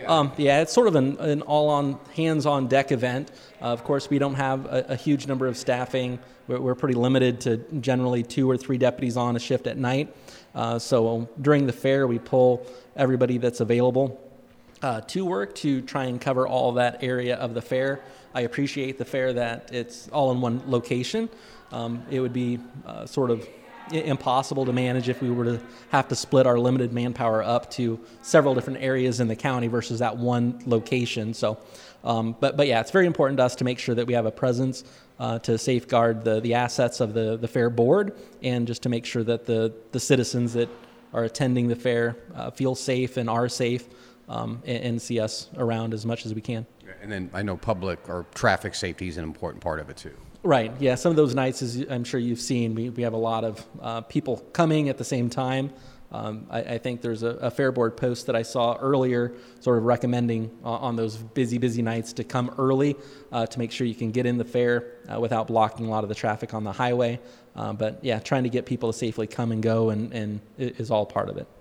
Yeah, it's sort of an all-on, hands-on-deck event. Of course, we don't have a huge number of staffing. We're pretty limited to generally 2 or 3 deputies on a shift at night. So during the fair, we pull everybody that's available to work to try and cover all that area of the fair. I appreciate the fair that it's all in one location. It would be sort of impossible to manage if we were to have to split our limited manpower up to several different areas in the county versus that one location. So, but yeah, it's very important to us to make sure that we have a presence to safeguard the assets of the fair board, and just to make sure that the citizens that are attending the fair feel safe and are safe, and see us around as much as we can. And then I know public or traffic safety is an important part of it too. Right. Yeah. Some of those nights, as I'm sure you've seen, we have a lot of people coming at the same time. I think there's a Fair Board post that I saw earlier sort of recommending on those busy nights to come early to make sure you can get in the fair without blocking a lot of the traffic on the highway. But yeah, trying to get people to safely come and go and is all part of it.